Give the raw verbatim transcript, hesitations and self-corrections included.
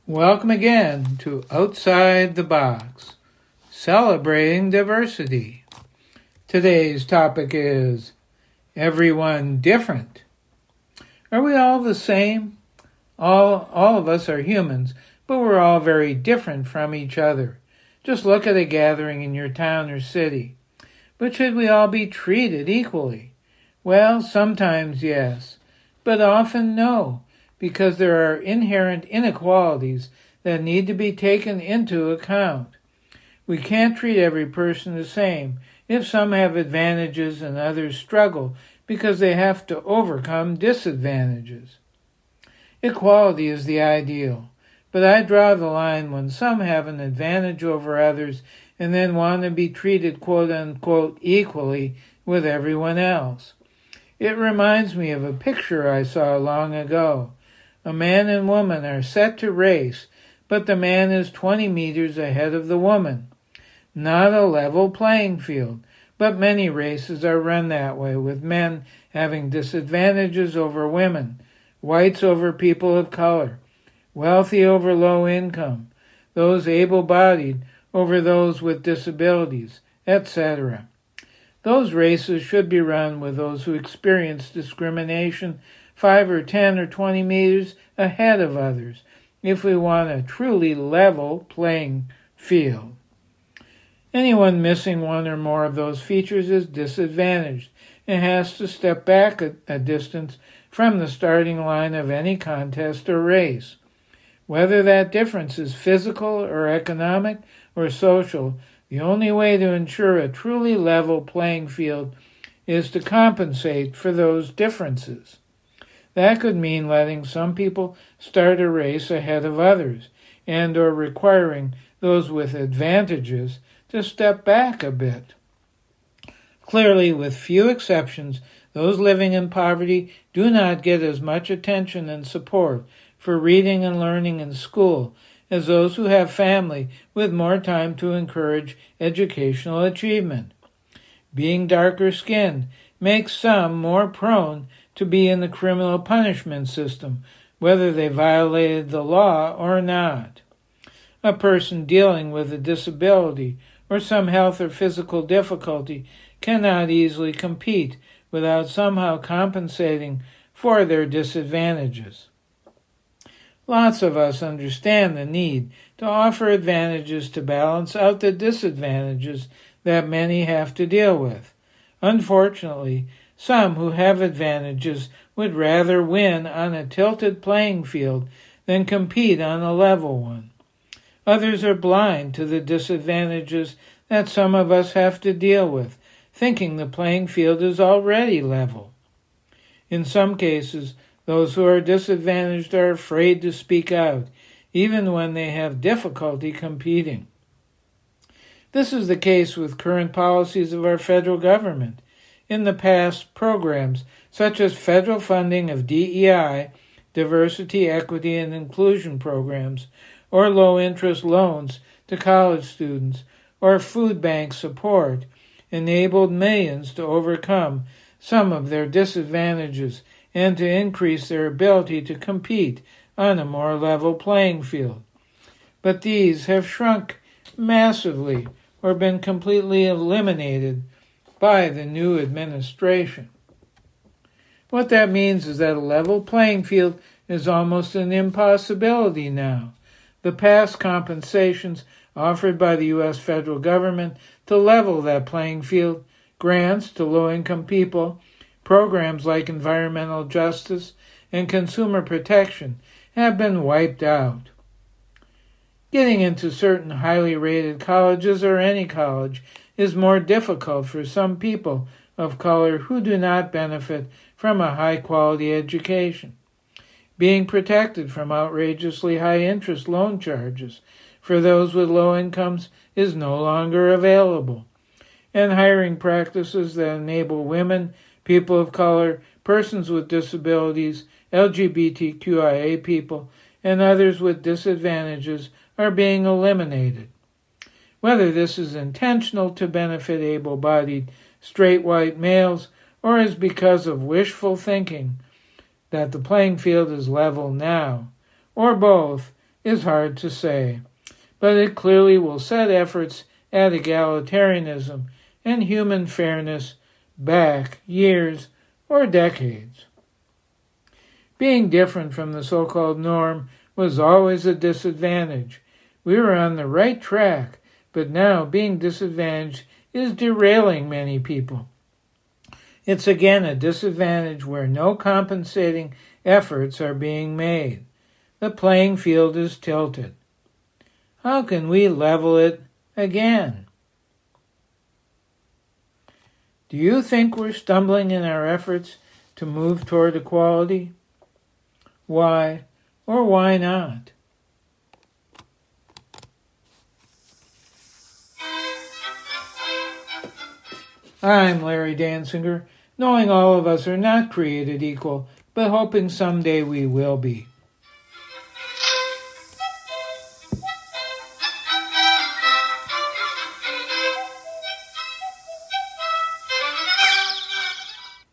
Welcome again to Outside the Box, celebrating diversity. Today's topic is everyone different. Are we all the same? All, all of us are humans, but we're all very different from each other. Just look at a gathering in your town or city. But should we all be treated equally? Well, sometimes yes, but often no, because there are inherent inequalities that need to be taken into account. We can't treat every person the same if some have advantages and others struggle because they have to overcome disadvantages. Equality is the ideal, but I draw the line when some have an advantage over others and then want to be treated quote-unquote equally with everyone else. It reminds me of a picture I saw long ago. A man and woman are set to race, but the man is twenty meters ahead of the woman. Not a level playing field, but many races are run that way, with men having disadvantages over women, whites over people of color, wealthy over low income, those able-bodied over those with disabilities, et cetera. Those races should be run with those who experience discrimination five or ten or twenty meters ahead of others, if we want a truly level playing field. Anyone missing one or more of those features is disadvantaged and has to step back a, a distance from the starting line of any contest or race. Whether that difference is physical or economic or social, the only way to ensure a truly level playing field is to compensate for those differences. That could mean letting some people start a race ahead of others and or requiring those with advantages to step back a bit. Clearly, with few exceptions, those living in poverty do not get as much attention and support for reading and learning in school as those who have family with more time to encourage educational achievement. Being darker skinned makes some more prone to be in the criminal punishment system, whether they violated the law or not. A person dealing with a disability or some health or physical difficulty cannot easily compete without somehow compensating for their disadvantages. Lots of us understand the need to offer advantages to balance out the disadvantages that many have to deal with. Unfortunately, some who have advantages would rather win on a tilted playing field than compete on a level one. Others are blind to the disadvantages that some of us have to deal with, thinking the playing field is already level. In some cases, those who are disadvantaged are afraid to speak out, even when they have difficulty competing. This is the case with current policies of our federal government. In the past, programs such as federal funding of D E I, diversity, equity, and inclusion programs, or low-interest loans to college students, or food bank support, enabled millions to overcome some of their disadvantages and to increase their ability to compete on a more level playing field. But these have shrunk massively or been completely eliminated by the new administration. What that means is that a level playing field is almost an impossibility now. The past compensations offered by the U S federal government to level that playing field, grants to low-income people, programs like environmental justice and consumer protection have been wiped out. Getting into certain highly rated colleges or any college is more difficult for some people of color who do not benefit from a high-quality education. Being protected from outrageously high-interest loan charges for those with low incomes is no longer available, and hiring practices that enable women, people of color, persons with disabilities, L G B T Q I A people, and others with disadvantages are being eliminated. Whether this is intentional to benefit able-bodied, straight white males, or is because of wishful thinking that the playing field is level now, or both, is hard to say, but it clearly will set efforts at egalitarianism and human fairness back years or decades. Being different from the so-called norm was always a disadvantage. We were on the right track, but now being disadvantaged is derailing many people. It's again a disadvantage where no compensating efforts are being made. The playing field is tilted. How can we level it again? Do you think we're stumbling in our efforts to move toward equality? Why or why not? I'm Larry Dansinger, knowing all of us are not created equal, but hoping someday we will be.